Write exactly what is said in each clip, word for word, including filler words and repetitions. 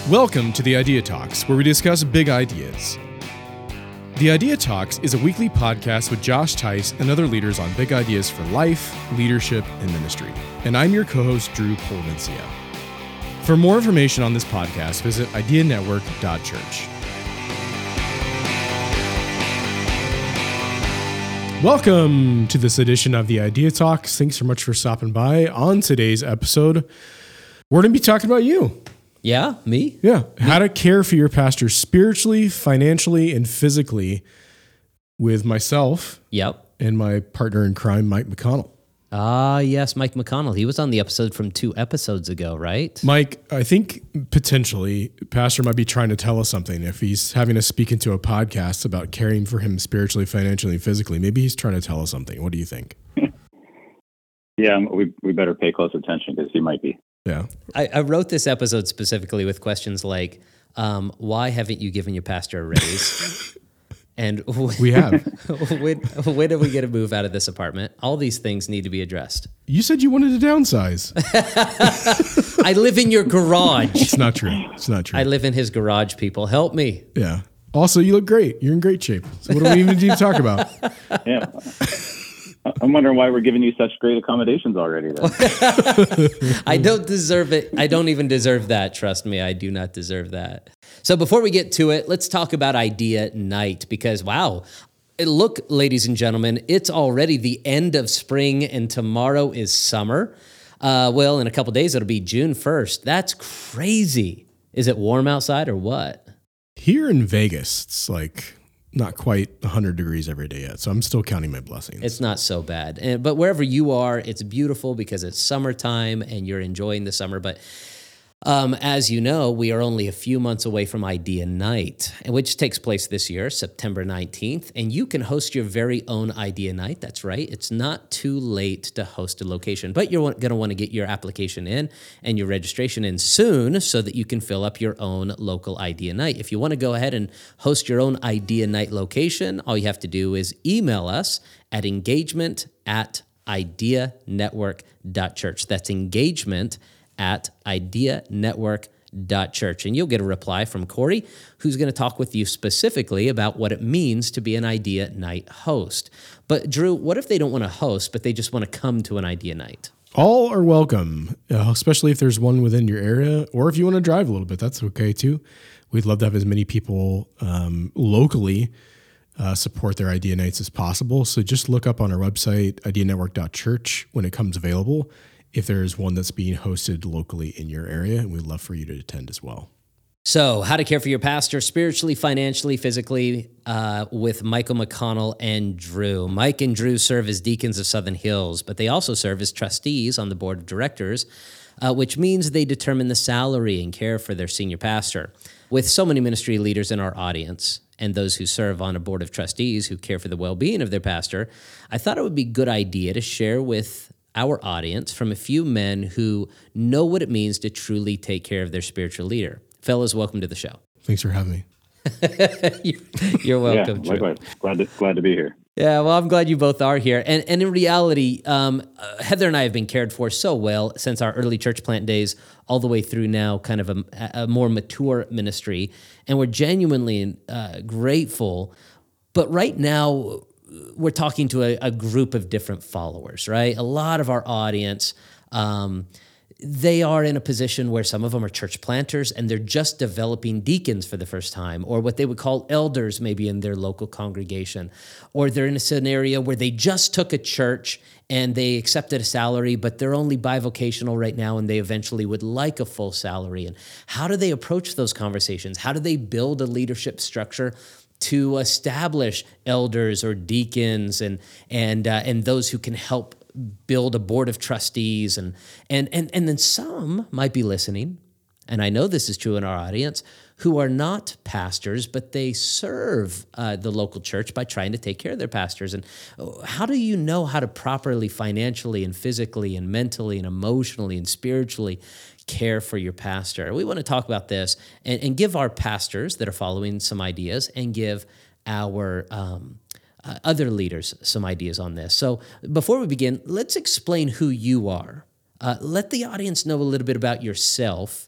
Welcome to the Idea Talks, where we discuss big ideas. The Idea Talks is a weekly podcast with Josh Tice and other leaders on big ideas for life, leadership, and ministry. And I'm your co-host, Drew Polvencia. For more information on this podcast, visit idea network dot church. Welcome to this edition of the Idea Talks. Thanks so much for stopping by. On today's episode, we're going to be talking about you. Yeah, me? Yeah. Me. How to care for your pastor spiritually, financially, and physically with myself. Yep. And my partner in crime, Mike McConnell. Ah, yes, Mike McConnell. He was on the episode from two episodes ago, right? Mike, I think potentially Pastor might be trying to tell us something. If he's having us speak into a podcast about caring for him spiritually, financially, and physically, maybe he's trying to tell us something. What do you think? Yeah, we we better pay close attention because he might be. Yeah. I, I wrote this episode specifically with questions like, um, why haven't you given your pastor a raise? And when, we have. when, when are we going to move out of this apartment? All these things need to be addressed. You said you wanted to downsize. I live in your garage. It's not true. It's not true. I live in his garage, people. Help me. Yeah. Also, you look great. You're in great shape. So what do we even need to talk about? Yeah. I'm wondering why we're giving you such great accommodations already. I don't deserve it. I don't even deserve that. Trust me, I do not deserve that. So before we get to it, let's talk about Idea Night because, wow, look, ladies and gentlemen, it's already the end of spring and tomorrow is summer. Uh, well, in a couple days, it'll be June first. That's crazy. Is it warm outside or what? Here in Vegas, it's like not quite one hundred degrees every day yet, so I'm still counting my blessings. It's not so bad. And, but wherever you are, it's beautiful because it's summertime and you're enjoying the summer. But um, as you know, we are only a few months away from Idea Night, which takes place this year, September nineteenth. And you can host your very own Idea Night. That's right. It's not too late to host a location, but you're going to want to get your application in and your registration in soon so that you can fill up your own local Idea Night. If you want to go ahead and host your own Idea Night location, all you have to do is email us at engagement at idea network dot church. That's engagement at idea network dot church. And you'll get a reply from Corey, who's going to talk with you specifically about what it means to be an Idea Night host. But Drew, what if they don't want to host, but they just want to come to an Idea Night? All are welcome, uh, especially if there's one within your area, or if you want to drive a little bit, that's okay too. We'd love to have as many people um, locally uh, support their Idea Nights as possible. So just look up on our website, idea network dot church, when it comes available, if there's one that's being hosted locally in your area, and we'd love for you to attend as well. So, how to care for your pastor spiritually, financially, physically, uh, with Michael McConnell and Drew. Mike and Drew serve as deacons of Southern Hills, but they also serve as trustees on the board of directors, uh, which means they determine the salary and care for their senior pastor. With so many ministry leaders in our audience and those who serve on a board of trustees who care for the well-being of their pastor, I thought it would be a good idea to share with our audience from a few men who know what it means to truly take care of their spiritual leader. Fellas, welcome to the show. Thanks for having me. You're welcome. Yeah, likewise. Glad to, glad to be here. Yeah, well, I'm glad you both are here. And and in reality, um, uh, Heather and I have been cared for so well since our early church plant days all the way through now, kind of a, a more mature ministry. And we're genuinely uh, grateful. But right now, we're talking to a, a group of different followers, right? A lot of our audience, um, they are in a position where some of them are church planters and they're just developing deacons for the first time, or what they would call elders maybe in their local congregation, or they're in a scenario where they just took a church and they accepted a salary, but they're only bivocational right now and they eventually would like a full salary. And how do they approach those conversations? How do they build a leadership structure to establish elders or deacons and and uh, and those who can help build a board of trustees, and and and and then some might be listening, and I know this is true in our audience, who are not pastors, but they serve uh, the local church by trying to take care of their pastors. And how do you know how to properly financially and physically and mentally and emotionally and spiritually care for your pastor? We want to talk about this and, and give our pastors that are following some ideas and give our um, uh, other leaders some ideas on this. So before we begin, let's explain who you are. Uh, let the audience know a little bit about yourself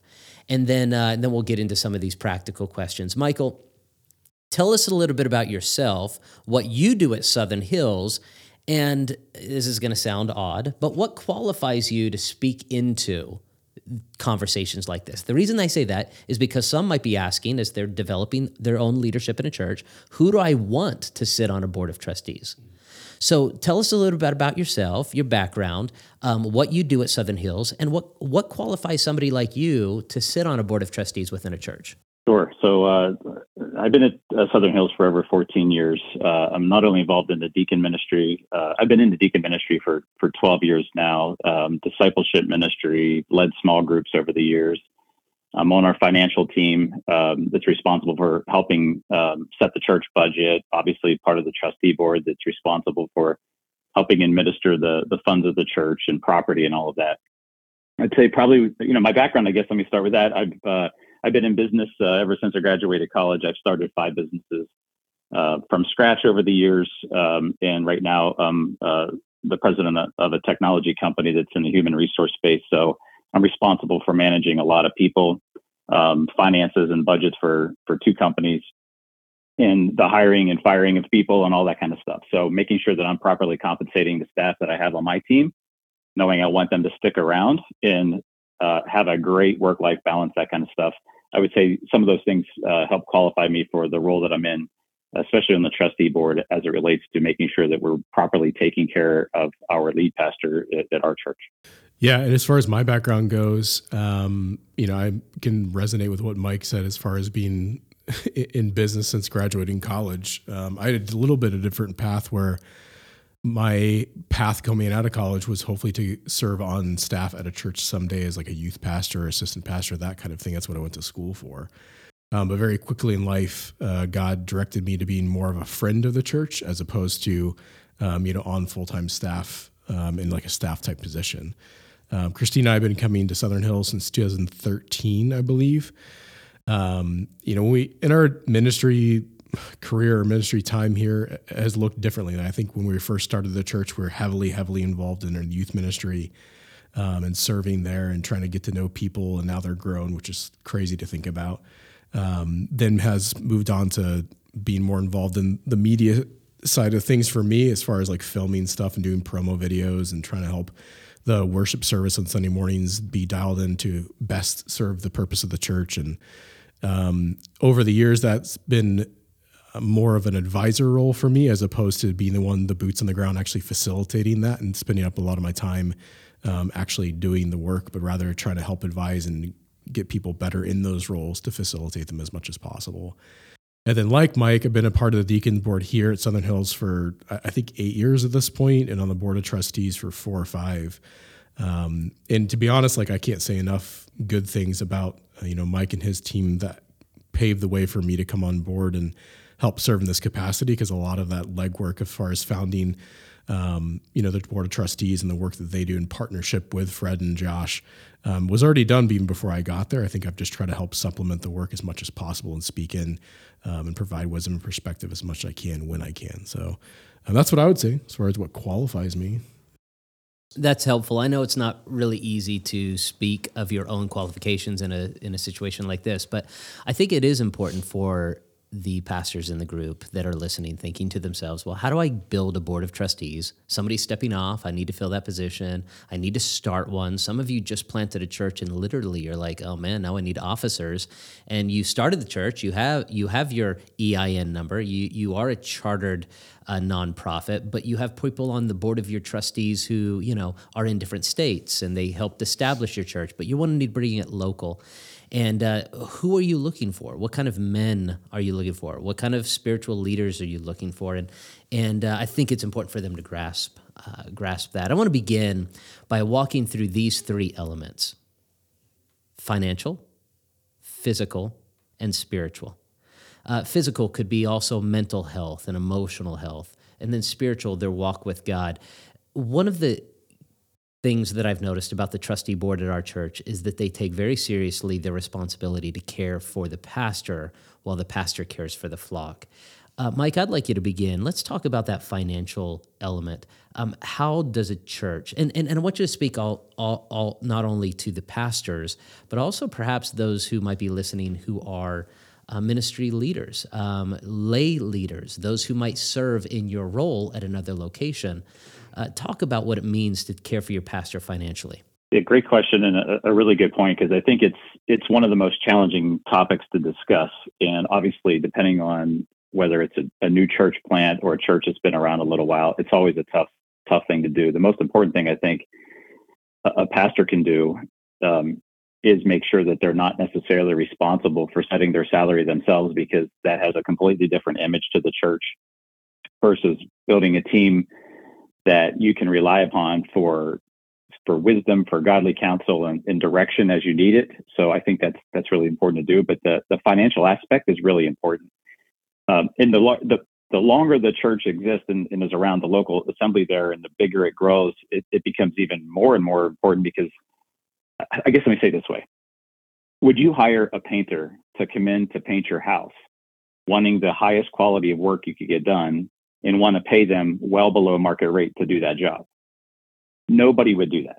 and then uh, and then we'll get into some of these practical questions. Michael, tell us a little bit about yourself, what you do at Southern Hills, and this is going to sound odd, but what qualifies you to speak into conversations like this? The reason I say that is because some might be asking, as they're developing their own leadership in a church, who do I want to sit on a board of trustees? So tell us a little bit about yourself, your background, um, what you do at Southern Hills, and what, what qualifies somebody like you to sit on a board of trustees within a church. Sure. So uh, I've been at uh, Southern Hills for over fourteen years. Uh, I'm not only involved in the deacon ministry. Uh, I've been in the deacon ministry for, for twelve years now, um, discipleship ministry, led small groups over the years. I'm on our financial team um, that's responsible for helping um, set the church budget, obviously part of the trustee board that's responsible for helping administer the, the funds of the church and property and all of that. I'd say probably, you know, my background, I guess, let me start with that. I've uh, I've been in business uh, ever since I graduated college. I've started five businesses uh, from scratch over the years. Um, and right now, I'm uh, the president of a technology company that's in the human resource space. So I'm responsible for managing a lot of people, um, finances and budgets for, for two companies, and the hiring and firing of people and all that kind of stuff. So making sure that I'm properly compensating the staff that I have on my team, knowing I want them to stick around and uh, have a great work-life balance, that kind of stuff. I would say some of those things uh, help qualify me for the role that I'm in, especially on the trustee board, as it relates to making sure that we're properly taking care of our lead pastor at, at our church. Yeah, and as far as my background goes, um, you know, I can resonate with what Mike said as far as being in business since graduating college. Um, I had a little bit of a different path where my path coming out of college was hopefully to serve on staff at a church someday as like a youth pastor or assistant pastor, that kind of thing. That's what I went to school for. Um, but very quickly in life, uh, God directed me to being more of a friend of the church as opposed to, um, you know, on full-time staff um, in like a staff type position. Um, Christine and I have been coming to Southern Hills since two thousand thirteen, I believe. Um, you know, we in our ministry career or ministry time here has looked differently. And I think when we first started the church, we were heavily, heavily involved in our youth ministry um, and serving there and trying to get to know people. And now they're grown, which is crazy to think about. Um, then has moved on to being more involved in the media side of things for me, as far as like filming stuff and doing promo videos and trying to help the worship service on Sunday mornings be dialed in to best serve the purpose of the church. And um, over the years, that's been more of an advisor role for me, as opposed to being the one, the boots on the ground, actually facilitating that and spending up a lot of my time um, actually doing the work, but rather trying to help advise and get people better in those roles to facilitate them as much as possible. And then like Mike, I've been a part of the deacon board here at Southern Hills for, I think, eight years at this point, and on the board of trustees for four or five. Um, and to be honest, like I can't say enough good things about, uh, you know, Mike and his team that paved the way for me to come on board and help serve in this capacity, because a lot of that legwork as far as founding, um, you know, the board of trustees and the work that they do in partnership with Fred and Josh um, was already done even before I got there. I think I've just tried to help supplement the work as much as possible and speak in um, and provide wisdom and perspective as much as I can when I can. So um, that's what I would say as far as what qualifies me. That's helpful. I know it's not really easy to speak of your own qualifications in a in a situation like this, but I think it is important for the pastors in the group that are listening, thinking to themselves, well, how do I build a board of trustees? Somebody's stepping off. I need to fill that position. I need to start one. Some of you just planted a church and literally you're like, oh man, now I need officers. And you started the church. You have you have your E I N number. You you are a chartered uh, nonprofit, but you have people on the board of your trustees who, you know, are in different states and they helped establish your church, but you want to need bringing it local. And uh, who are you looking for? What kind of men are you looking for? What kind of spiritual leaders are you looking for? And and uh, I think it's important for them to grasp uh, grasp that. I want to begin by walking through these three elements: financial, physical, and spiritual. Uh, physical could be also mental health and emotional health, and then spiritual, their walk with God. One of the things that I've noticed about the trustee board at our church is that they take very seriously their responsibility to care for the pastor while the pastor cares for the flock. Uh, Mike, I'd like you to begin. Let's talk about that financial element. Um, how does a church, and, and, and I want you to speak all, all, all, not only to the pastors, but also perhaps those who might be listening who are uh, ministry leaders, um, lay leaders, those who might serve in your role at another location. Uh, talk about what it means to care for your pastor financially. Yeah, great question and a, a really good point, because I think it's it's one of the most challenging topics to discuss. And obviously, depending on whether it's a, a new church plant or a church that's been around a little while, it's always a tough tough thing to do. The most important thing I think a, a pastor can do um, is make sure that they're not necessarily responsible for setting their salary themselves, because that has a completely different image to the church versus building a team that you can rely upon for for wisdom, for godly counsel, and, and direction as you need it. So I think that's that's really important to do. But the, the financial aspect is really important. Um, in the, lo- the the longer the church exists and, and is around the local assembly there, and the bigger it grows, it, it becomes even more and more important. Because I guess let me say it this way: would you hire a painter to come in to paint your house, wanting the highest quality of work you could get done, and want to pay them well below market rate to do that job? Nobody would do that.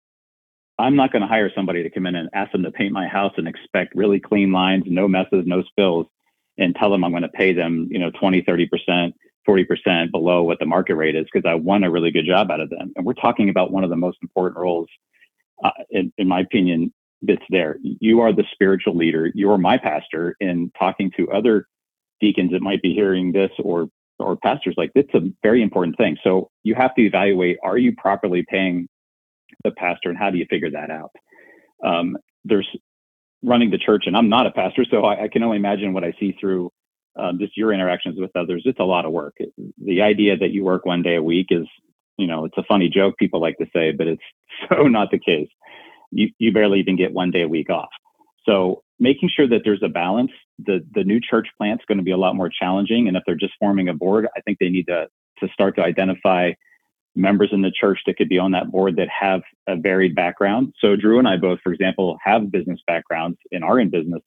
I'm not going to hire somebody to come in and ask them to paint my house and expect really clean lines, no messes, no spills, and tell them I'm going to pay them, you know, twenty, thirty percent, forty percent below what the market rate is, because I want a really good job out of them. And we're talking about one of the most important roles, uh, in, in my opinion, that's there. You are the spiritual leader. You're my pastor, and talking to other deacons that might be hearing this, or or pastors, like, it's a very important thing. So you have to evaluate, are you properly paying the pastor, and how do you figure that out? Um, there's running the church, and I'm not a pastor, so I, I can only imagine what I see through um, just your interactions with others. It's a lot of work. It, the idea that you work one day a week is, you know, it's a funny joke people like to say, but it's so not the case. You, you barely even get one day a week off. So making sure that there's a balance. The the new church plant's going to be a lot more challenging. And if they're just forming a board, I think they need to to start to identify members in the church that could be on that board that have a varied background. So Drew and I both, for example, have business backgrounds and are in business.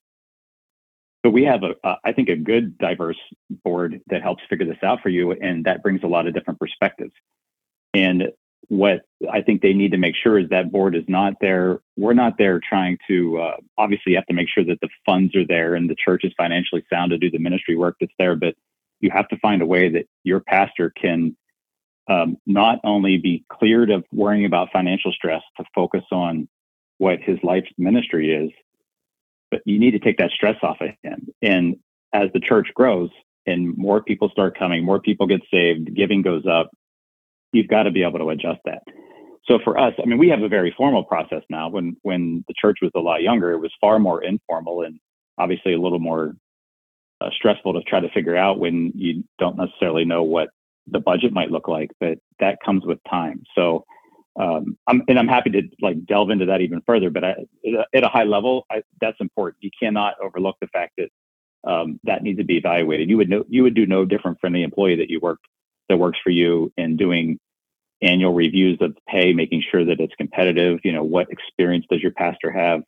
So we have a, a I think, a good diverse board that helps figure this out for you. And that brings a lot of different perspectives. And what I think they need to make sure is that board is not there. We're not there trying to, uh, obviously you have to make sure that the funds are there and the church is financially sound to do the ministry work that's there, but you have to find a way that your pastor can um, not only be cleared of worrying about financial stress to focus on what his life's ministry is, but you need to take that stress off of him. And as the church grows and more people start coming, more people get saved, giving goes up, you've got to be able to adjust that. So for us, I mean, we have a very formal process now. When when the church was a lot younger, it was far more informal and obviously a little more uh, stressful to try to figure out when you don't necessarily know what the budget might look like. But that comes with time. So, um, I'm, and I'm happy to like delve into that even further. But I, at a high level, I, that's important. You cannot overlook the fact that um, that needs to be evaluated. You would know you would do no different from the employee that you work that works for you, in doing annual reviews of pay, making sure that it's competitive. You know, what experience does your pastor have?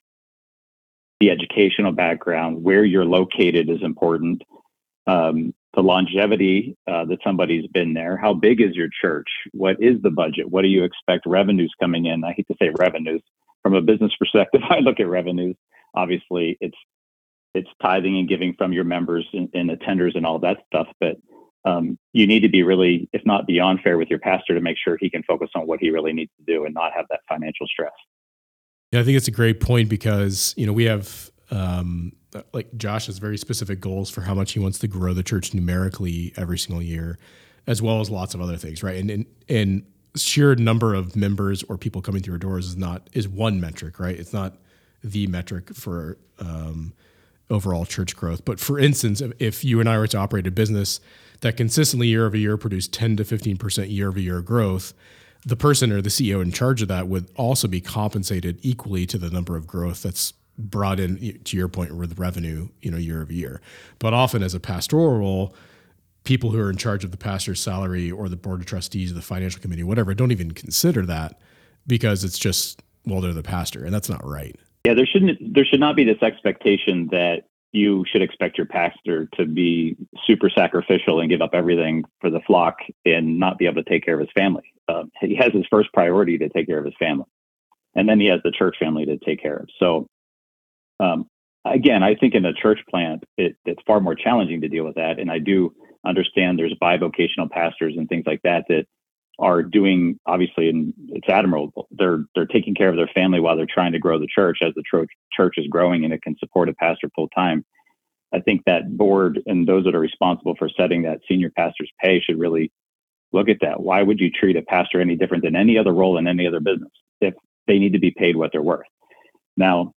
The educational background, where you're located is important. Um, the longevity uh, that somebody's been there. How big is your church? What is the budget? What do you expect revenues coming in? I hate to say revenues. From a business perspective, I look at revenues. Obviously, it's it's tithing and giving from your members and, and attenders and all that stuff. But Um, you need to be really, if not beyond fair with your pastor, to make sure he can focus on what he really needs to do and not have that financial stress. Yeah, I think it's a great point, because, you know, we have, um, like Josh has very specific goals for how much he wants to grow the church numerically every single year, as well as lots of other things, right? And and, and sheer number of members or people coming through our doors is not, is one metric, right? It's not the metric for um, overall church growth. But for instance, if, if you and I were to operate a business that consistently year over year produced ten to fifteen percent year over year growth, the person or the C E O in charge of that would also be compensated equally to the number of growth that's brought in, to your point, with revenue, you know, year over year. But often as a pastoral role, people who are in charge of the pastor's salary or the board of trustees or the financial committee, whatever, don't even consider that, because it's just, well, they're the pastor, and that's not right. Yeah, there shouldn't there should not be this expectation that you should expect your pastor to be super sacrificial and give up everything for the flock and not be able to take care of his family. Uh, he has his first priority to take care of his family, and then he has the church family to take care of. So, um, again, I think in a church plant, it, it's far more challenging to deal with that. And I do understand there's bivocational pastors and things like that that are doing, obviously, and it's admirable. They're they're taking care of their family while they're trying to grow the church as the church church is growing and it can support a pastor full time. I think that board and those that are responsible for setting that senior pastor's pay should really look at that. Why would you treat a pastor any different than any other role in any other business if they need to be paid what they're worth? Now,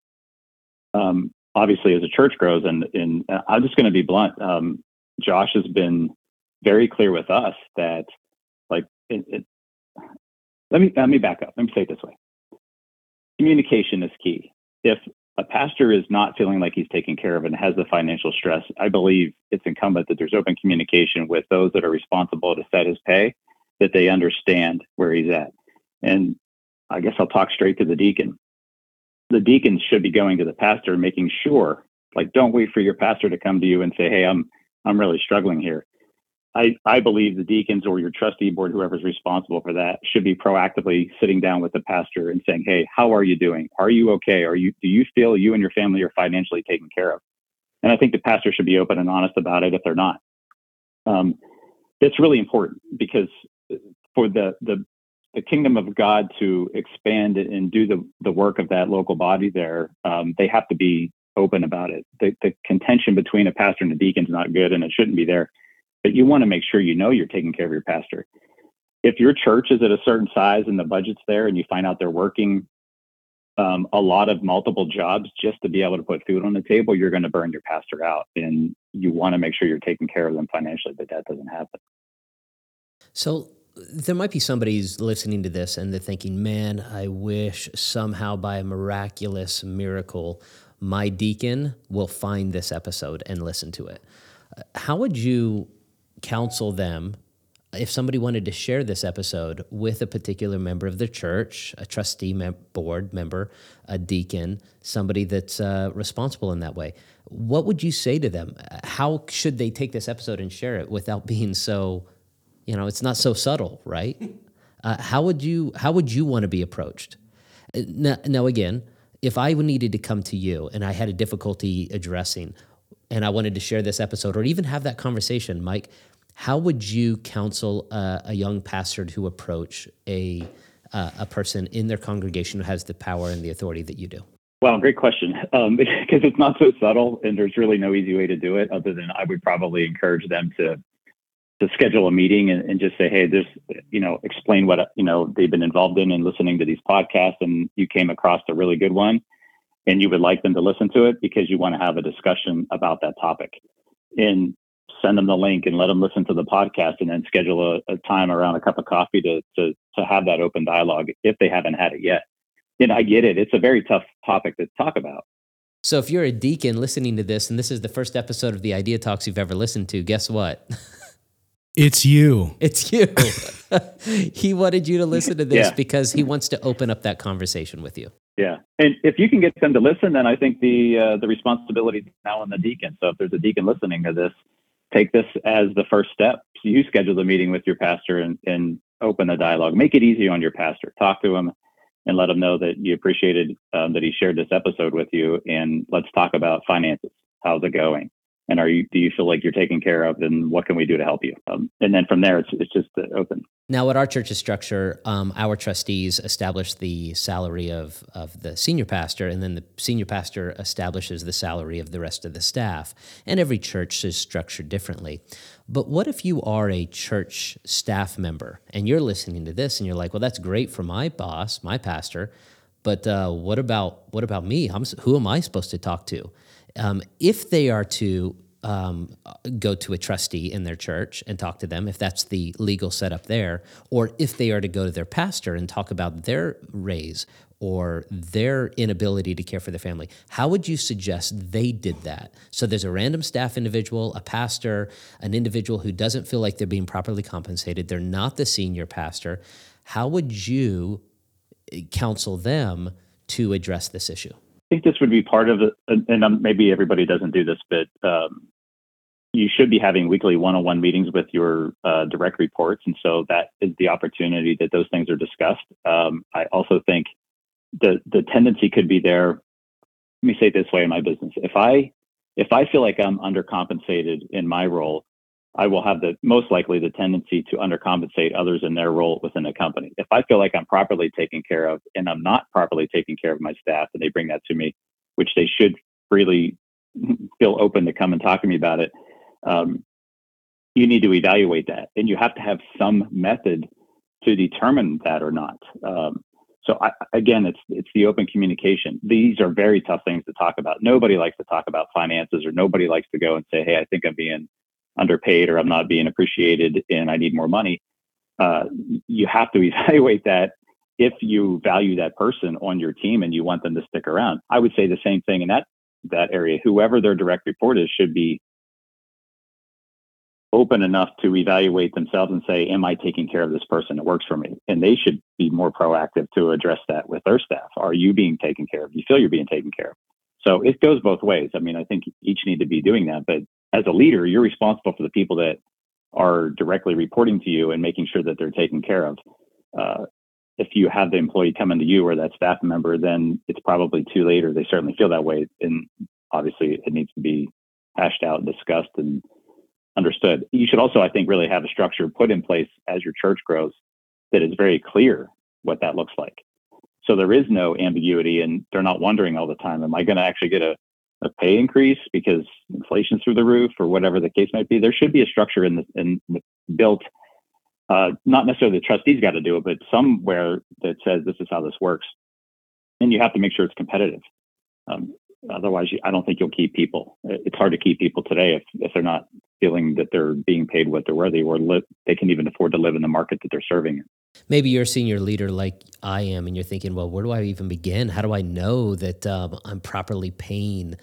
um, obviously, as a church grows, and, and I'm just going to be blunt, um, Josh has been very clear with us that, like, it, it, let me let me back up. Let me say it this way: communication is key. If a pastor is not feeling like he's taken care of and has the financial stress, I believe it's incumbent that there's open communication with those that are responsible to set his pay, that they understand where he's at. And I guess I'll talk straight to the deacon. The deacons should be going to the pastor and making sure, like, don't wait for your pastor to come to you and say, hey, I'm I'm really struggling here. I, I believe the deacons or your trustee board, whoever's responsible for that, should be proactively sitting down with the pastor and saying, hey, how are you doing? Are you okay? Are you, do you feel you and your family are financially taken care of? And I think the pastor should be open and honest about it if they're not. Um, it's really important because for the, the, the kingdom of God to expand and do the, the work of that local body there, um, they have to be open about it. The, the contention between a pastor and a deacon is not good, and it shouldn't be there. But you want to make sure you know you're taking care of your pastor. If your church is at a certain size and the budget's there and you find out they're working um, a lot of multiple jobs just to be able to put food on the table, you're going to burn your pastor out. And you want to make sure you're taking care of them financially, but that doesn't happen. So there might be somebody who's listening to this and they're thinking, man, I wish somehow by a miraculous miracle, my deacon will find this episode and listen to it. How would you counsel them if somebody wanted to share this episode with a particular member of their church, a trustee mem- board member, a deacon, somebody that's uh, responsible in that way? What would you say to them? How should they take this episode and share it without being so, you know, it's not so subtle, right? Uh, how would you how would you want to be approached? Now, now, again, if I needed to come to you and I had a difficulty addressing, and I wanted to share this episode or even have that conversation, Mike, how would you counsel uh, a young pastor to approach a uh, a person in their congregation who has the power and the authority that you do? Well, great question, um, because it's not so subtle, and there's really no easy way to do it other than I would probably encourage them to to schedule a meeting and, and just say, hey, this, you know, explain what, you know, they've been involved in and listening to these podcasts, and you came across a really good one, and you would like them to listen to it because you want to have a discussion about that topic. And send them the link and let them listen to the podcast, and then schedule a, a time around a cup of coffee to, to, to have that open dialogue if they haven't had it yet. And I get it. It's a very tough topic to talk about. So if you're a deacon listening to this, and this is the first episode of the Idea Talks you've ever listened to, guess what? It's you. It's you. He wanted you to listen to this Yeah. because he wants to open up that conversation with you. Yeah. And if you can get them to listen, then I think the uh, the responsibility is now on the deacon. So if there's a deacon listening to this, take this as the first step. So you schedule the meeting with your pastor and, and open the dialogue. Make it easy on your pastor. Talk to him and let him know that you appreciated um, that he shared this episode with you. And let's talk about finances. How's it going? And are you, do you feel like you're taken care of? And what can we do to help you? Um, and then from there, it's it's just uh, open. Now, at our church's structure, um, our trustees establish the salary of, of the senior pastor, and then the senior pastor establishes the salary of the rest of the staff. And every church is structured differently. But what if you are a church staff member and you're listening to this and you're like, well, that's great for my boss, my pastor, but uh, what about what about me? I'm, who am I supposed to talk to? Um, if they are to um, go to a trustee in their church and talk to them, if that's the legal setup there, or if they are to go to their pastor and talk about their raise or their inability to care for their family, how would you suggest they did that? So there's a random staff individual, a pastor, an individual who doesn't feel like they're being properly compensated. They're not the senior pastor. How would you counsel them to address this issue? think this would be part of it, and um, maybe everybody doesn't do this, but um, you should be having weekly one-on-one meetings with your uh, direct reports. And so that is the opportunity that those things are discussed. Um, I also think the the tendency could be there. Let me say it this way in my business. If I, if I feel like I'm undercompensated in my role, I will have the most likely the tendency to undercompensate others in their role within the company. If I feel like I'm properly taken care of and I'm not properly taking care of my staff and they bring that to me, which they should freely feel open to come and talk to me about it, um, you need to evaluate that. And you have to have some method to determine that or not. Um, so I, again, it's it's the open communication. These are very tough things to talk about. Nobody likes to talk about finances, or nobody likes to go and say, hey, I think I'm being underpaid, or I'm not being appreciated and I need more money. Uh, you have to evaluate that if you value that person on your team and you want them to stick around. I would say the same thing in that that area. Whoever their direct report is should be open enough to evaluate themselves and say, am I taking care of this person that works for me? And they should be more proactive to address that with their staff. Are you being taken care of? Do you feel you're being taken care of? So it goes both ways. I mean, I think each need to be doing that, but as a leader, you're responsible for the people that are directly reporting to you and making sure that they're taken care of. Uh, if you have the employee coming to you or that staff member, then it's probably too late, or they certainly feel that way. And obviously it needs to be hashed out and discussed and understood. You should also, I think, really have a structure put in place as your church grows that is very clear what that looks like. So there is no ambiguity and they're not wondering all the time, am I going to actually get a, a pay increase because inflation's through the roof or whatever the case might be? There should be a structure in the, in built, uh, not necessarily the trustees got to do it, but somewhere that says this is how this works. And you have to make sure it's competitive. Um, Otherwise, I don't think you'll keep people. It's hard to keep people today if, if they're not feeling that they're being paid what they're worthy, or li- they can even afford to live in the market that they're serving in. Maybe you're a senior leader like I am, and you're thinking, well, where do I even begin? How do I know that um, I'm properly paying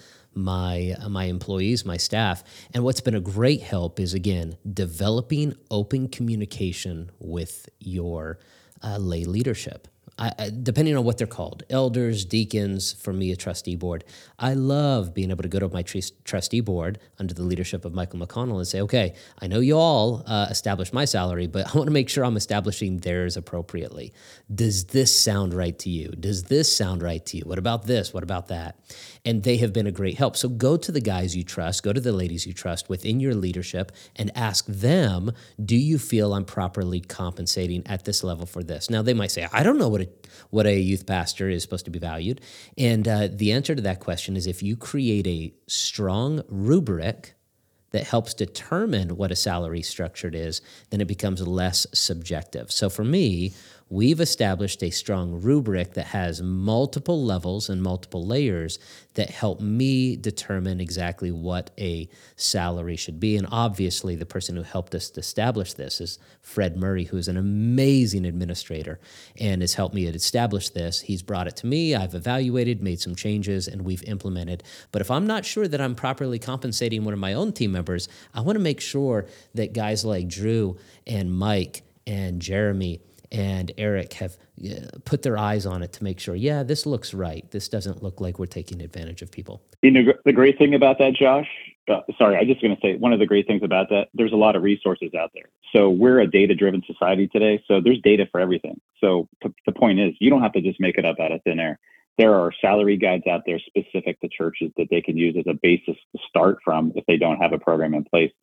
my uh, my employees, my staff? And what's been a great help is, again, developing open communication with your uh, lay leadership. I, I, depending on what they're called, elders, deacons, for me, a trustee board. I love being able to go to my tr- trustee board under the leadership of Michael McConnell and say, okay, I know you all uh, established my salary, but I want to make sure I'm establishing theirs appropriately. Does this sound right to you? Does this sound right to you? What about this? What about that? And they have been a great help. So go to the guys you trust, go to the ladies you trust within your leadership and ask them, do you feel I'm properly compensating at this level for this? Now, they might say, I don't know what a, what a youth pastor is supposed to be valued. And uh, the answer to that question is if you create a strong rubric that helps determine what a salary structured is, then it becomes less subjective. So for me, we've established a strong rubric that has multiple levels and multiple layers that help me determine exactly what a salary should be. And obviously, the person who helped us establish this is Fred Murray, who is an amazing administrator and has helped me establish this. He's brought it to me, I've evaluated, made some changes, and we've implemented. But if I'm not sure that I'm properly compensating one of my own team members, I want to make sure that guys like Drew and Mike and Jeremy and Eric have uh, put their eyes on it to make sure, yeah, this looks right. This doesn't look like we're taking advantage of people. You know, the great thing about that, Josh, uh, sorry, I'm just going to say one of the great things about that, there's a lot of resources out there. So we're a data-driven society today. So there's data for everything. So t- the point is, you don't have to just make it up out of thin air. There are salary guides out there specific to churches that they can use as a basis to start from if they don't have a program in place.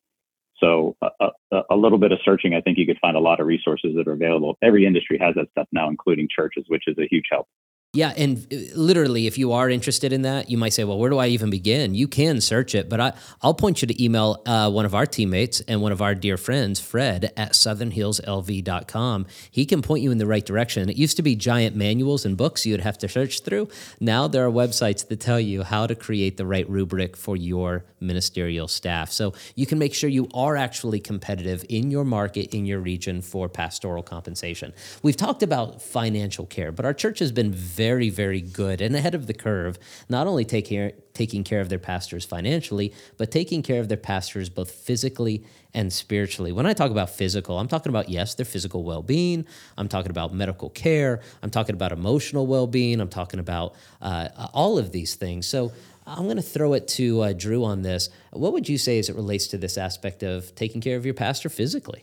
So a, a, a little bit of searching, I think you could find a lot of resources that are available. Every industry has that stuff now, including churches, which is a huge help. Yeah, and literally, if you are interested in that, you might say, well, where do I even begin? You can search it, but I, I'll point you to email uh, one of our teammates and one of our dear friends, Fred, at southern hills l v dot com. He can point you in the right direction. It used to be giant manuals and books you'd have to search through. Now there are websites that tell you how to create the right rubric for your ministerial staff. So you can make sure you are actually competitive in your market, in your region for pastoral compensation. We've talked about financial care, but our church has been very very, very good and ahead of the curve, not only take care, taking care of their pastors financially, but taking care of their pastors both physically and spiritually. When I talk about physical, I'm talking about, yes, their physical well-being. I'm talking about medical care. I'm talking about emotional well-being. I'm talking about uh, all of these things. So I'm going to throw it to uh, Drew on this. What would you say as it relates to this aspect of taking care of your pastor physically?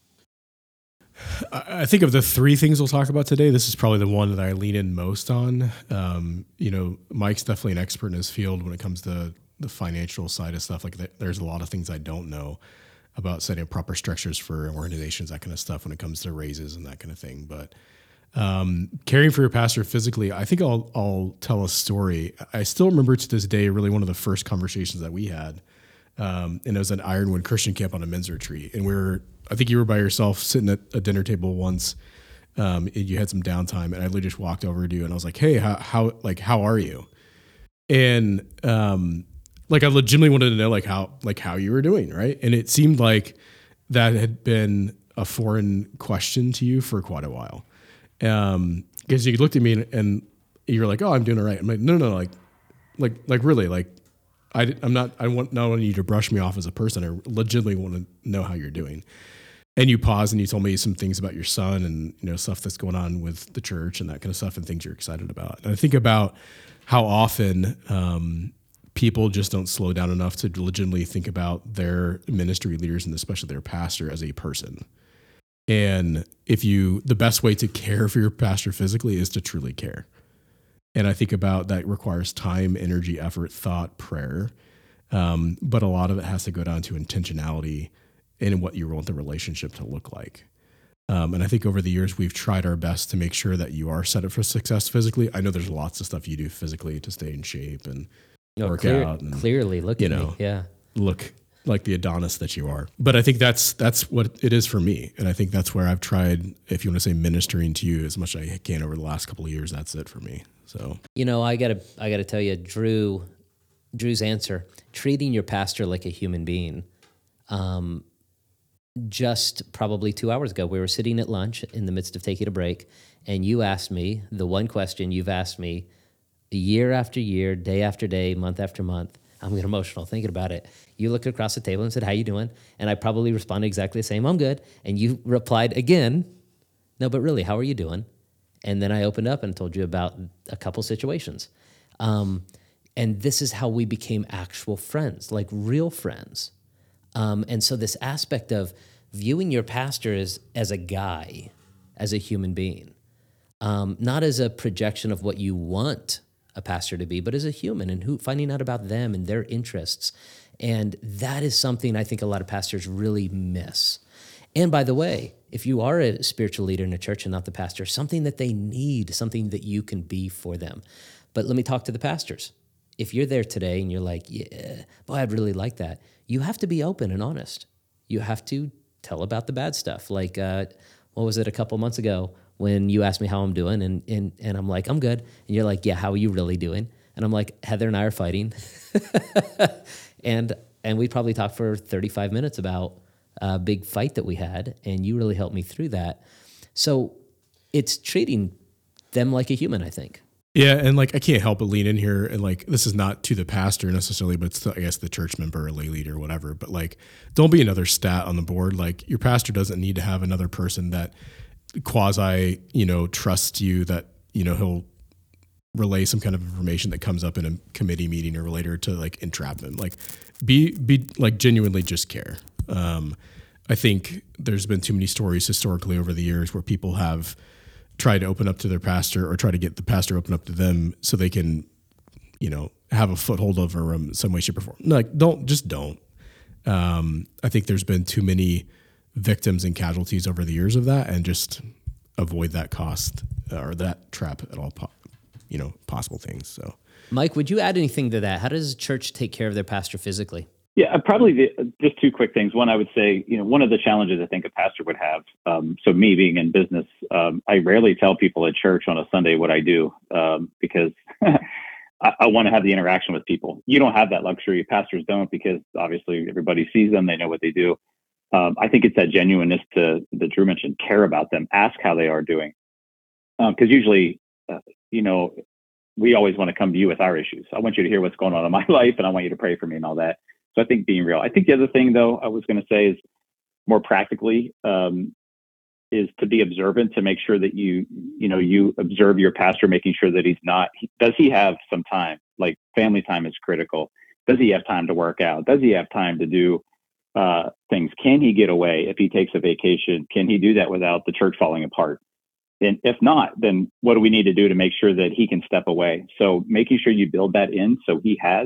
I think of the three things we'll talk about today, this is probably the one that I lean in most on. Um, you know, Mike's definitely an expert in his field when it comes to the financial side of stuff. Like th- there's a lot of things I don't know about setting up proper structures for organizations, that kind of stuff when it comes to raises and that kind of thing. But um, caring for your pastor physically, I think I'll, I'll tell a story. I still remember to this day, really one of the first conversations that we had. Um, and it was an Ironwood Christian camp on a men's retreat. And we were, I think you were by yourself sitting at a dinner table once. Um, and you had some downtime, and I literally just walked over to you and I was like, "Hey, how, how like, how are you?" And, um, like, I legitimately wanted to know like how, like how you were doing. Right. And it seemed like that had been a foreign question to you for quite a while. Um, cause you looked at me and, and you were like, "Oh, I'm doing all right." I'm like, no, no, no, like, like, like really like, I, I'm not, I want not want you to brush me off as a person. I legitimately want to know how you're doing. And you paused and you told me some things about your son and, you know, stuff that's going on with the church and that kind of stuff and things you're excited about. And I think about how often um, people just don't slow down enough to legitimately think about their ministry leaders and especially their pastor as a person. And if you, the best way to care for your pastor physically is to truly care. And I think about that requires time, energy, effort, thought, prayer. Um, but a lot of it has to go down to intentionality and what you want the relationship to look like. Um, and I think over the years, we've tried our best to make sure that you are set up for success physically. I know there's lots of stuff you do physically to stay in shape and No, work clear, out. And, clearly, look you at know, me. Yeah. Look like the Adonis that you are. But I think that's that's what it is for me. And I think that's where I've tried, if you want to say ministering to you as much as I can over the last couple of years, that's it for me. So, you know, I gotta, I gotta tell you, Drew, Drew's answer, treating your pastor like a human being. Um, just probably two hours ago, we were sitting at lunch in the midst of taking a break, and you asked me the one question you've asked me year after year, day after day, month after month. I'm getting emotional thinking about it. You looked across the table and said, "How you doing?" And I probably responded exactly the same, "I'm good." And you replied again, "No, but really, how are you doing?" And then I opened up and told you about a couple situations. Um, and this is how we became actual friends, like real friends. Um, and so this aspect of viewing your pastor as, as a guy, as a human being, um, not as a projection of what you want a pastor to be, but as a human and who finding out about them and their interests. And that is something I think a lot of pastors really miss. And by the way, if you are a spiritual leader in a church and not the pastor, something that they need, something that you can be for them. But let me talk to the pastors. If you're there today and you're like, "Yeah, boy, I'd really like that," you have to be open and honest. You have to tell about the bad stuff. Like, uh, what was it a couple months ago when you asked me how I'm doing, and and and I'm like, "I'm good," and you're like, "Yeah, how are you really doing?" And I'm like, "Heather and I are fighting," and and we probably talked for thirty-five minutes about a big fight that we had, and you really helped me through that. So it's treating them like a human, I think. yeah, and like I can't help but lean in here, and like this is not to the pastor necessarily, but it's to, I guess, the church member or lay leader or whatever. But like, don't be another stat on the board. Like your pastor doesn't need to have another person that quasi, you know, trusts you, that, you know, he'll relay some kind of information that comes up in a committee meeting or later to like entrap them. Like be be like genuinely just care. Um, I think there's been too many stories historically over the years where people have try to open up to their pastor or try to get the pastor open up to them so they can, you know, have a foothold over them in some way, shape, or form. Like, don't, just don't. Um, I think there's been too many victims and casualties over the years of that, and just avoid that cost uh, or that trap at all, po- you know, possible things. So, Mike, would you add anything to that? How does a church take care of their pastor physically? Yeah, probably the, just two quick things. One, I would say, you know, one of the challenges I think a pastor would have. Um, so me being in business, um, I rarely tell people at church on a Sunday what I do um, because I, I want to have the interaction with people. You don't have that luxury. Pastors don't, because obviously everybody sees them. They know what they do. Um, I think it's that genuineness to that Drew mentioned, care about them, ask how they are doing. Because um, usually uh, you know, we always want to come to you with our issues. I want you to hear what's going on in my life, and I want you to pray for me and all that. So I think being real. I think the other thing, though, I was going to say is more practically, um, is to be observant, to make sure that you, you know, you observe your pastor, making sure that he's not, does he have some time? Like family time is critical. Does he have time to work out? Does he have time to do uh, things? Can he get away if he takes a vacation? Can he do that without the church falling apart? And if not, then what do we need to do to make sure that he can step away? So making sure you build that in so he has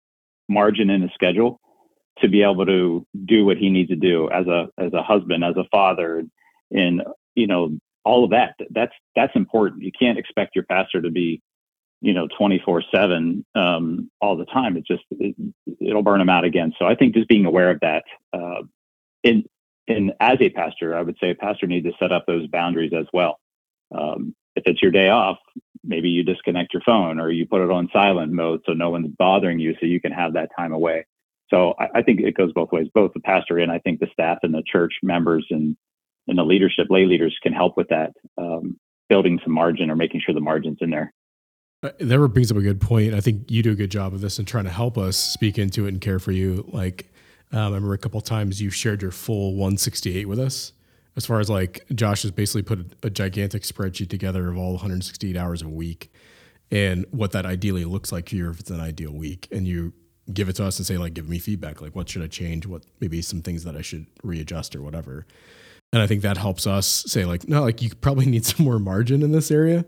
margin in his schedule to be able to do what he needs to do as a as a husband, as a father, and you know, all of that. That's that's important. You can't expect your pastor to be, you know, twenty-four seven um, all the time. It just it, it'll burn him out again. So I think just being aware of that. Uh, and and as a pastor, I would say a pastor needs to set up those boundaries as well. Um, if it's your day off, maybe you disconnect your phone or you put it on silent mode so no one's bothering you, so you can have that time away. So I, I think it goes both ways, both the pastor and I think the staff and the church members and, and the leadership, lay leaders can help with that, um, building some margin or making sure the margin's in there. That brings up a good point. I think you do a good job of this and trying to help us speak into it and care for you. Like, um, I remember a couple of times you shared your full one sixty-eight with us. As far as like Josh has basically put a, a gigantic spreadsheet together of all one hundred sixty-eight hours a week and what that ideally looks like for you if it's an ideal week. And you give it to us and say, like, give me feedback. Like, what should I change? What maybe some things that I should readjust or whatever. And I think that helps us say, like, no, like you probably need some more margin in this area,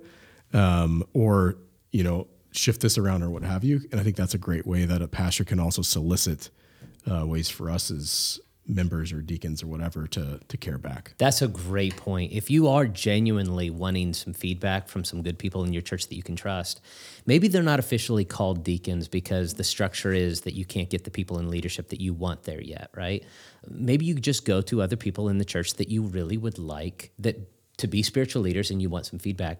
um, or, you know, shift this around or what have you. And I think that's a great way that a pastor can also solicit uh, ways for us as members or deacons or whatever to to care back. That's a great point. If you are genuinely wanting some feedback from some good people in your church that you can trust, maybe they're not officially called deacons because the structure is that you can't get the people in leadership that you want there yet, right? Maybe you just go to other people in the church that you really would like that to be spiritual leaders and you want some feedback.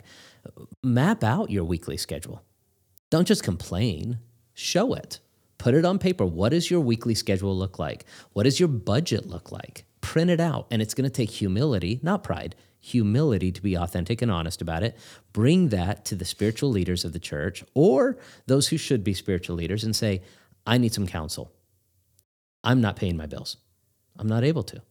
Map out your weekly schedule. Don't just complain, show it. Put it on paper. What does your weekly schedule look like? What does your budget look like? Print it out. And it's going to take humility, not pride, humility to be authentic and honest about it. Bring that to the spiritual leaders of the church or those who should be spiritual leaders and say, I need some counsel. I'm not paying my bills. I'm not able to.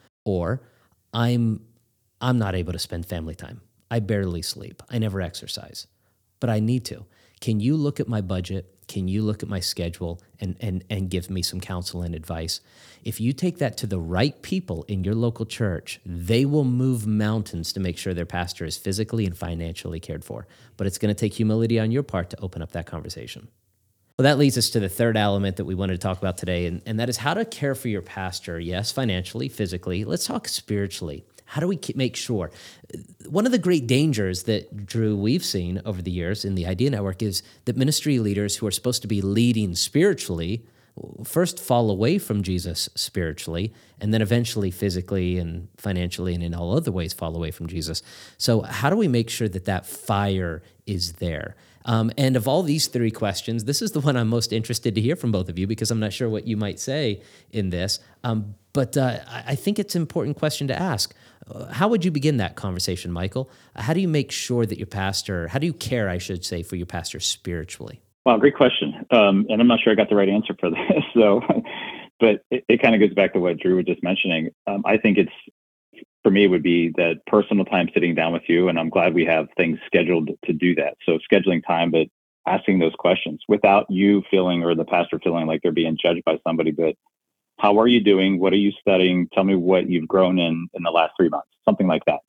Or I'm I'm not able to spend family time. I barely sleep. I never exercise, but I need to. Can you look at my budget? Can you look at my schedule and, and, and give me some counsel and advice? If you take that to the right people in your local church, they will move mountains to make sure their pastor is physically and financially cared for. But it's going to take humility on your part to open up that conversation. Well, that leads us to the third element that we wanted to talk about today, and, and that is how to care for your pastor. Yes, financially, physically. Let's talk spiritually. How do we make sure? One of the great dangers that, Drew, we've seen over the years in the Idea Network is that ministry leaders who are supposed to be leading spiritually first fall away from Jesus spiritually, and then eventually physically and financially and in all other ways fall away from Jesus. So how do we make sure that that fire is there? Um, and of all these three questions, this is the one I'm most interested to hear from both of you because I'm not sure what you might say in this. Um, but uh, I think it's an important question to ask. Uh, how would you begin that conversation, Michael? Uh, how do you make sure that your pastor, how do you care, I should say, for your pastor spiritually? Well, great question. Um, and I'm not sure I got the right answer for this. So, but it, it kind of goes back to what Drew was just mentioning. Um, I think it's, for me, would be that personal time sitting down with you. And I'm glad we have things scheduled to do that. So scheduling time, but asking those questions without you feeling or the pastor feeling like they're being judged by somebody, but how are you doing? What are you studying? Tell me what you've grown in in the last three months, something like that.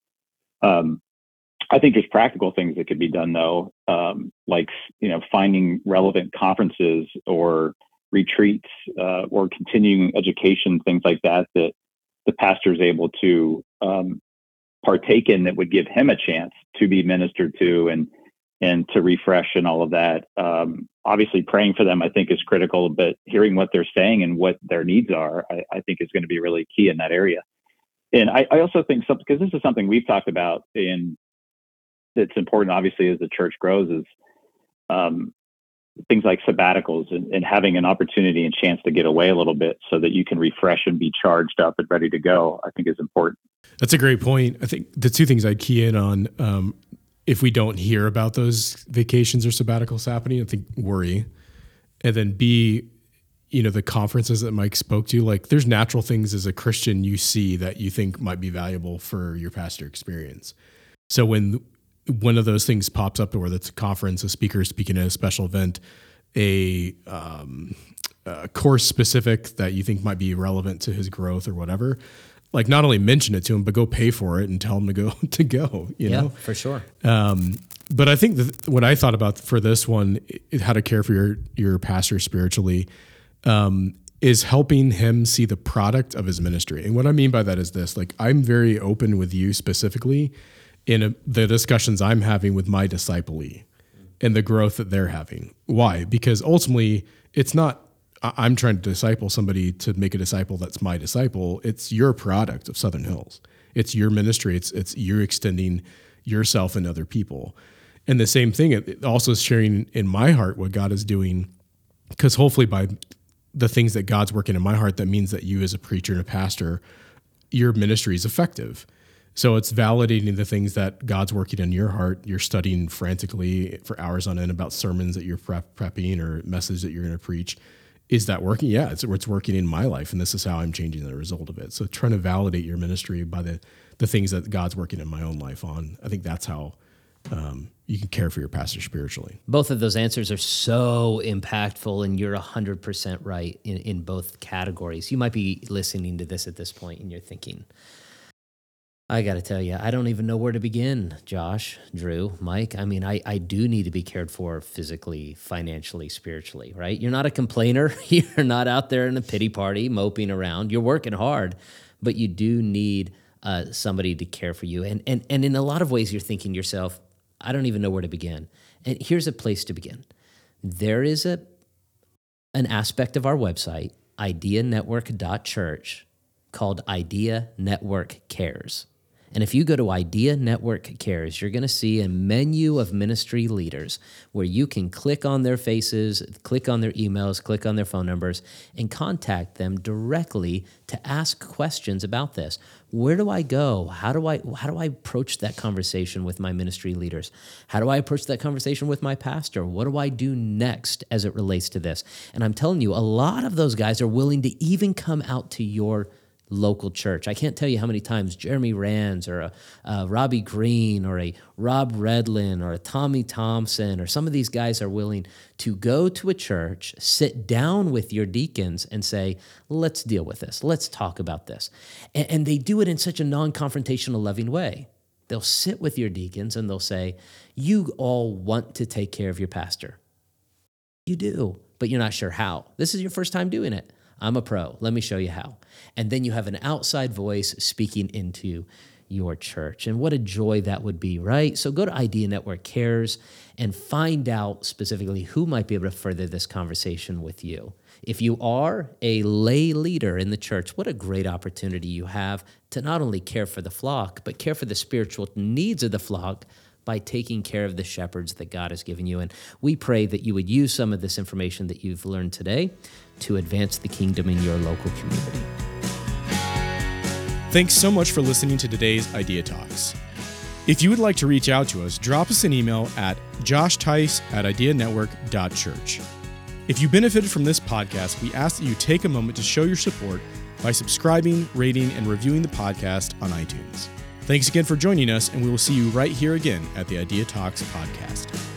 Um, I think there's practical things that could be done though, um, like, you know, finding relevant conferences or retreats uh, or continuing education, things like that, that the pastor is able to um, partake in that would give him a chance to be ministered to and and to refresh and all of that. Um, obviously, praying for them, I think, is critical, but hearing what they're saying and what their needs are, I, I think is going to be really key in that area. And I, I also think something, because this is something we've talked about in that's important, obviously, as the church grows, is um, things like sabbaticals and, and having an opportunity and chance to get away a little bit so that you can refresh and be charged up and ready to go, I think is important. That's a great point. I think the two things I'd key in on, um, if we don't hear about those vacations or sabbaticals happening, I think worry. And then B, you know, the conferences that Mike spoke to, like there's natural things as a Christian you see that you think might be valuable for your pastor experience. So when one of those things pops up, whether it's a conference, a speaker speaking at a special event, a, um, a course specific that you think might be relevant to his growth or whatever, like not only mention it to him, but go pay for it and tell him to go to go, you yeah, know, for sure. Um, but I think that what I thought about for this one, it, how to care for your, your pastor spiritually, um, is helping him see the product of his ministry. And what I mean by that is this, like, I'm very open with you specifically in a, the discussions I'm having with my disciplee and the growth that they're having. Why? Because ultimately it's not, I'm trying to disciple somebody to make a disciple that's my disciple. It's your product of Southern Hills. It's your ministry. It's it's you extending yourself and other people. And the same thing, it also is sharing in my heart what God is doing, because hopefully by the things that God's working in my heart, that means that you as a preacher and a pastor, your ministry is effective. So it's validating the things that God's working in your heart. You're studying frantically for hours on end about sermons that you're prep, prepping or message that you're going to preach. Is that working? Yeah, it's, it's working in my life, and this is how I'm changing the result of it. So trying to validate your ministry by the, the things that God's working in my own life on, I think that's how um, you can care for your pastor spiritually. Both of those answers are so impactful, and you're one hundred percent right in, in both categories. You might be listening to this at this point, and you're thinking, I got to tell you, I don't even know where to begin, Josh, Drew, Mike. I mean, I, I do need to be cared for physically, financially, spiritually, right? You're not a complainer. You're not out there in a pity party moping around. You're working hard, but you do need uh, somebody to care for you. And, and, and in a lot of ways, you're thinking to yourself, I don't even know where to begin. And here's a place to begin. There is a an aspect of our website, idea network dot church, called Idea Network Cares. And if you go to Idea Network Cares, you're going to see a menu of ministry leaders where you can click on their faces, click on their emails, click on their phone numbers, and contact them directly to ask questions about this. Where do I go? How do I how do I approach that conversation with my ministry leaders? How do I approach that conversation with my pastor? What do I do next as it relates to this? And I'm telling you, a lot of those guys are willing to even come out to your local church. I can't tell you how many times Jeremy Rands or a, a Robbie Green or a Rob Redlin or a Tommy Thompson or some of these guys are willing to go to a church, sit down with your deacons and say, let's deal with this. Let's talk about this. And, and they do it in such a non-confrontational, loving way. They'll sit with your deacons and they'll say, you all want to take care of your pastor. You do, but you're not sure how. This is your first time doing it. I'm a pro. Let me show you how. And then you have an outside voice speaking into your church. And what a joy that would be, right? So go to Idea Network Cares and find out specifically who might be able to further this conversation with you. If you are a lay leader in the church, what a great opportunity you have to not only care for the flock, but care for the spiritual needs of the flock by taking care of the shepherds that God has given you. And we pray that you would use some of this information that you've learned today to advance the kingdom in your local community. Thanks so much for listening to today's Idea Talks. If you would like to reach out to us, drop us an email at josh tice at idea network dot church. If you benefited from this podcast, we ask that you take a moment to show your support by subscribing, rating, and reviewing the podcast on iTunes. Thanks again for joining us, and we will see you right here again at the Idea Talks podcast.